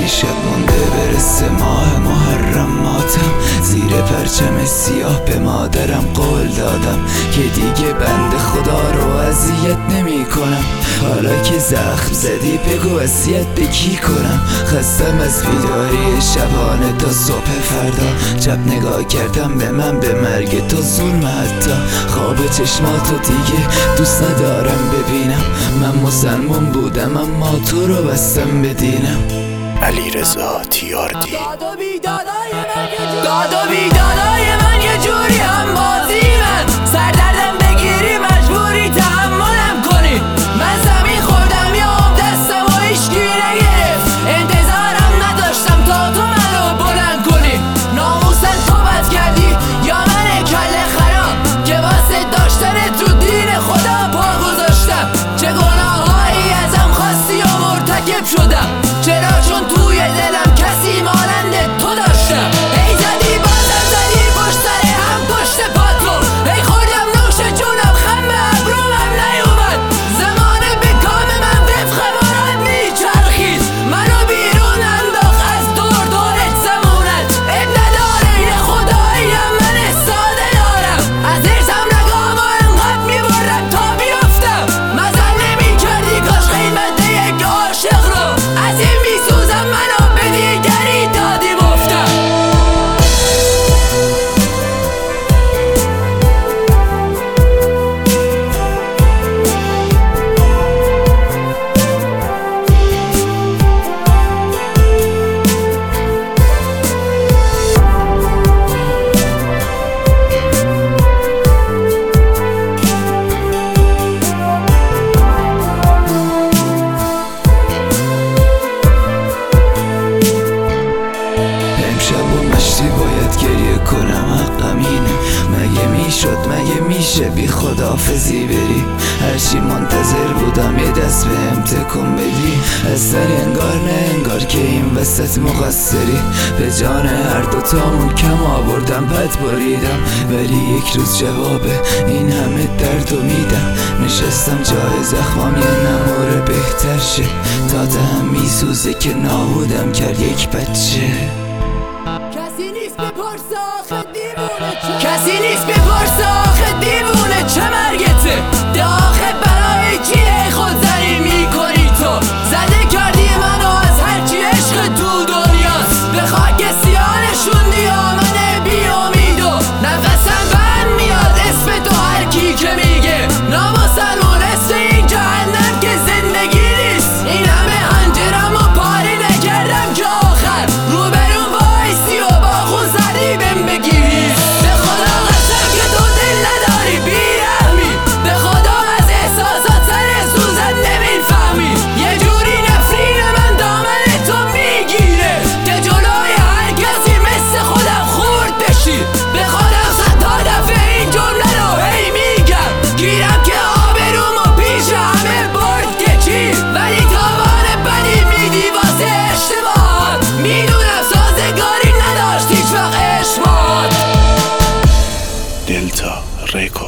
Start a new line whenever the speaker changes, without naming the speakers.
شب مونده برسه ماه محرم ماتم، زیر پرچم سیاه به مادرم قول دادم که دیگه بنده خدا رو اذیت نمی کنم. حالا که زخم زدی بگو وصیت به کی کنم؟ خستم از بیداری شبانه تا صبح فردا، شب نگاه کردم به من به مرگ تو ظلم، حتی خواب چشماتو دیگه دوست ندارم ببینم. من مسلمان بودم اما تو رو بستم به دینم.
علیرضا تیاردی.
داد و بیدادای من یه جوری هم بازی من، سردردم بگیری مجبوری تحملم کنی. من زمین خوردم یا دستم و هیچکی نگرفت، انتظارم نداشتم تا تو منو بلند کنی. ناموسن تو بد کردی یا من کله خراب که واسه داشتن تو دین خدا پا گذاشتم؟ چه گناهایی ازم خواستی و مرتکب شدم؟ چرا؟ چون توی دلم کسی مانند تو داشتم. ای زدی بازم زدی پشت سر هم پشت پاتو، ای خوردم نوش جونم خم به ابرومم نیومد. زمانه به کام من وفق مراد میچرخید، منو بیرون انداخت از دور دورت زمونت. اب نداره یه خداییم من ساده دارم، از ارزم نگامو انقدر میبرم تا بیفتم. مزن نمی کردی کاش قیمت یک عاشق رو، از این میسوزم منو به دیگری دادی مفتم.
باید گریه کنم حقم اینه، مگه میشد مگه میشه بی خداحافظی بری؟ هرچی منتظر بودم یه دست بهم تکون بدی، از سر انگار نه انگار که این وسط مقصری. به جان هر دوتامون کم آوردم بد باریدم، ولی یک روز جواب این همه دردو میدم. نشستم جای زخمام یه نموره بهتر شه، تا دهم میسوزه که نابودم کرد یک بچه.
کسی نیست بپرس آخه دیوونه چه مرگته؟ ده آخه برای چیه خودزنی میکنی تو؟ زده کردی منو از هرچی عشق تو دنیاست، به خاک سیاه نشوندی آمن بی امیدو. نفسم بند میاد اسم تو هر کی که میگه، نامسلمون اسم این جهنم که زندگی نیست. این همه هنجرمو پاره نکردم که آخر روبرون وایسی و با خون زدی بهم بگی.
دلتا ریکورد.